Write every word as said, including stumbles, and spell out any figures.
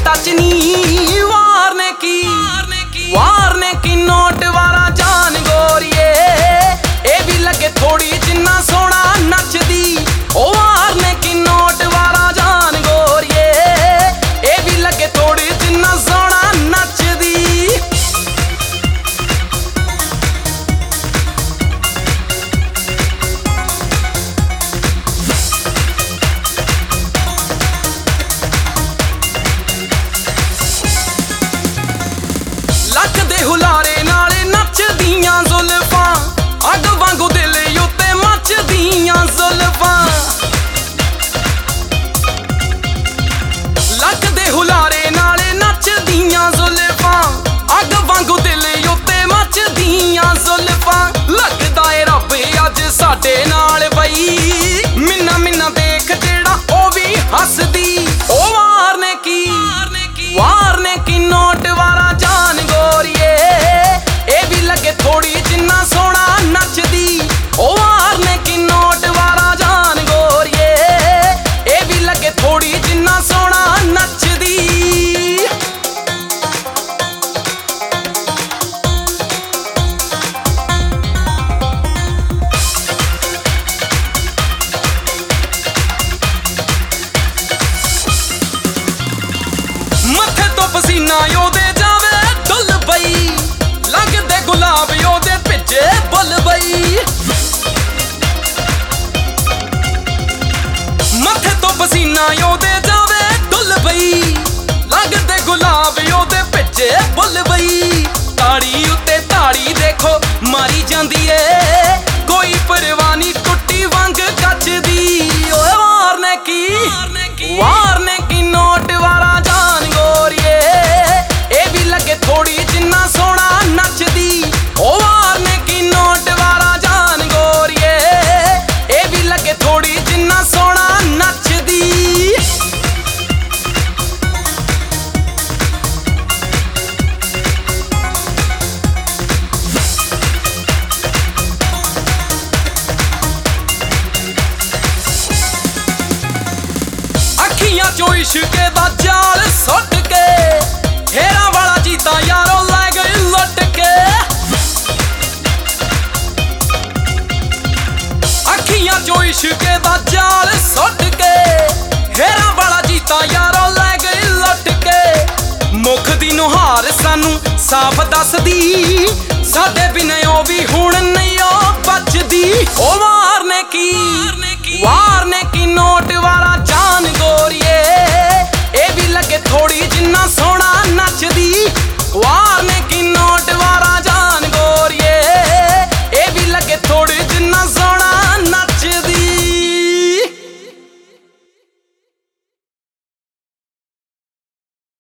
touch नी वार ने की वार ने की नोट वाला जान गोरिए ए भी लगे थोड़ी जिन्ना सोना नचदी ओ वार ने की नोट वाला जान गोरिए ए भी लगे थोड़ी जिन्ना सोना नचदी लक दे हुलारे नाले नचदियां जुल्फां अग वांगू दिल उत्ते मचदियां जुल्फां लक दे हुलारे नाले नचदियां जुल्फां अग वांगू दिल उत्ते मचदियां जुल्फां लगदा ए रब अज साडे नाल बई मिन्ना मिन्ना देख जेड़ा ओ भी हसदी ओ वार ने की वार ने की नोट वाला जान गोरिए ए भी लगे थोड़ी जिन्ना सोना नचदी ओ वार ने की नोट वाला जान गोरिए ए भी लगे थोड़ी जिन्ना सोना नचदी मथे तो पसीना ओदे जावे डुल बई लगदे गुलाब ओदे भिजे बुल बई मथे तो पसीना ओदे जावे डुल बई लगदे गुलाब ओदे भिजे बुल बई ताड़ी उत्ते ताड़ी देखो मारी जांदी ए कोई परवाह नहीं टुट्टी वंग कचदी ओए वार ने की वार ने की नोट वाला जान गोरिए ए भी लगे थोड़ी जिन्ना सोना नचदी ओ वार ने की नोट वाला जान गोरिए ए भी लगे थोड़ी जिन्ना सोना नचदी अखियां चो इश्के दा जाल सुट के हेरा वाला जीता यारों लै गई लुट के अखियां चो इश्के दा जाल सुट के हेरा वाला जीता यारों लै गई लुट के मुख दी नुहार सानू साफ दसदी साडे बिना ओ भी हुण नहीं ओ बचदी ओ वार ने की वार ने की नोट वाला जान गोरिए ए भी लगे थोड़ी जिन्ना सोना नचदी वार